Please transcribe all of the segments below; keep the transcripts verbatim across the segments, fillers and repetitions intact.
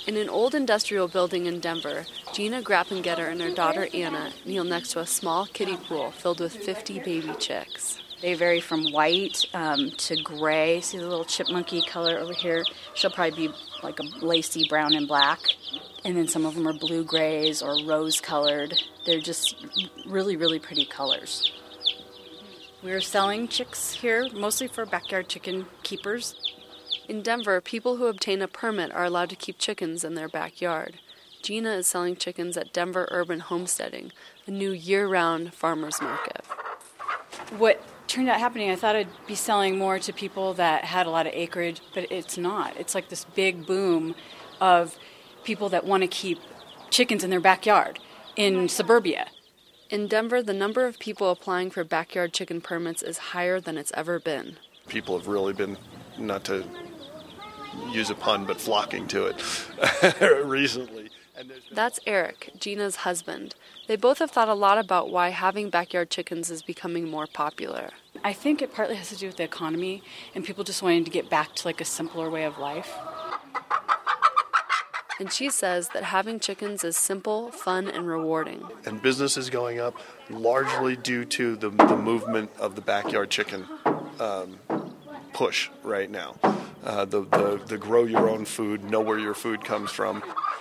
In an old industrial building in Denver, Gina Grappengetter and her daughter Anna kneel next to a small kiddie pool filled with fifty baby chicks. They vary from white um, to gray. See the little chipmunky color over here? She'll probably be like a lacy brown and black. And then some of them are blue grays or rose colored. They're just really, really pretty colors. We're selling chicks here, mostly for backyard chicken keepers. In Denver, people who obtain a permit are allowed to keep chickens in their backyard. Gina is selling chickens at Denver Urban Homesteading, a new year-round farmers market. What turned out happening, I thought I'd be selling more to people that had a lot of acreage, but it's not. It's like this big boom of people that want to keep chickens in their backyard in suburbia. In Denver, the number of people applying for backyard chicken permits is higher than it's ever been. People have really been, not to use a pun, but flocking to it recently. And That's Eric, Gina's husband. They both have thought a lot about why having backyard chickens is becoming more popular. I think it partly has to do with the economy and people just wanting to get back to like a simpler way of life. And she says that having chickens is simple, fun, and rewarding. And business is going up largely due to the, the movement of the backyard chicken um, push right now. Uh, the, the, the grow your own food, know where your food comes from.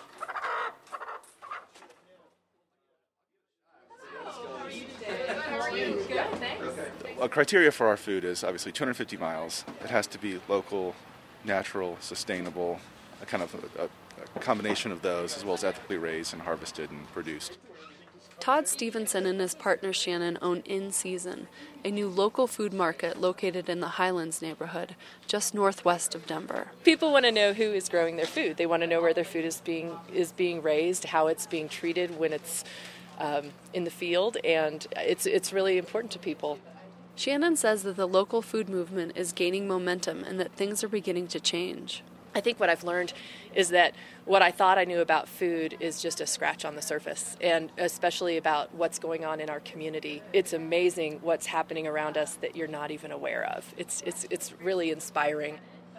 A criteria for our food is obviously two hundred fifty miles. It has to be local, natural, sustainable, a kind of a, a combination of those, as well as ethically raised and harvested and produced. Todd Stevenson and his partner Shannon own In Season, a new local food market located in the Highlands neighborhood, just northwest of Denver. People want to know who is growing their food. They want to know where their food is being is being raised, how it's being treated when it's um, in the field, and it's it's really important to people. Shannon says that the local food movement is gaining momentum and that things are beginning to change. I think what I've learned is that what I thought I knew about food is just a scratch on the surface, and especially about what's going on in our community. It's amazing what's happening around us that you're not even aware of. It's it's it's really inspiring.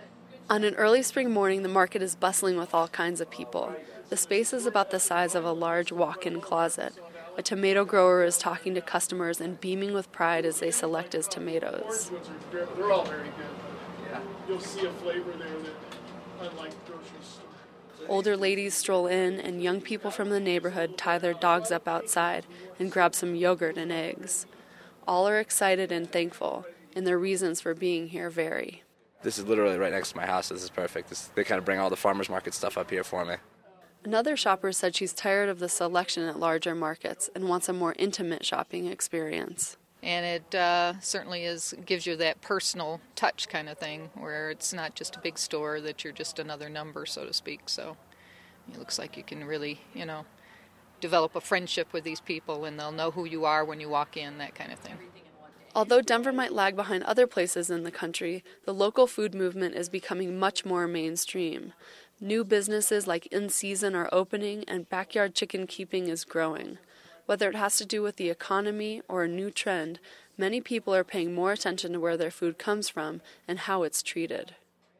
On an early spring morning, the market is bustling with all kinds of people. The space is about the size of a large walk-in closet. A tomato grower is talking to customers and beaming with pride as they select his tomatoes. They're all very good. Yeah. You'll see a flavor there that unlike grocery store. Older ladies stroll in, and young people from the neighborhood tie their dogs up outside and grab some yogurt and eggs. All are excited and thankful, and their reasons for being here vary. This is literally right next to my house. This is perfect. This, they kind of bring all the farmers market stuff up here for me. Another shopper said she's tired of the selection at larger markets and wants a more intimate shopping experience. And it uh, certainly is gives you that personal touch kind of thing, where it's not just a big store that you're just another number, so to speak. So it looks like you can really, you know, develop a friendship with these people, and they'll know who you are when you walk in, that kind of thing. Although Denver might lag behind other places in the country, the local food movement is becoming much more mainstream. New businesses like In Season are opening, and backyard chicken keeping is growing. Whether it has to do with the economy or a new trend, many people are paying more attention to where their food comes from and how it's treated.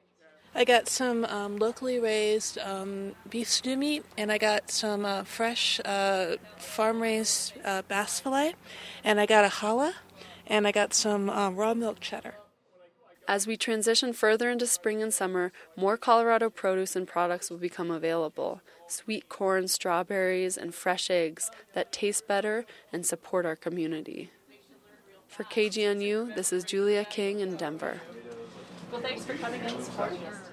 I got some um, locally raised um, beef stew meat, and I got some uh, fresh uh, farm-raised uh, bass fillet, and I got a challah, and I got some um, raw milk cheddar. As we transition further into spring and summer, more Colorado produce and products will become available. Sweet corn, strawberries, and fresh eggs that taste better and support our community. For K G N U, this is Julia King in Denver. Well, thanks for coming in.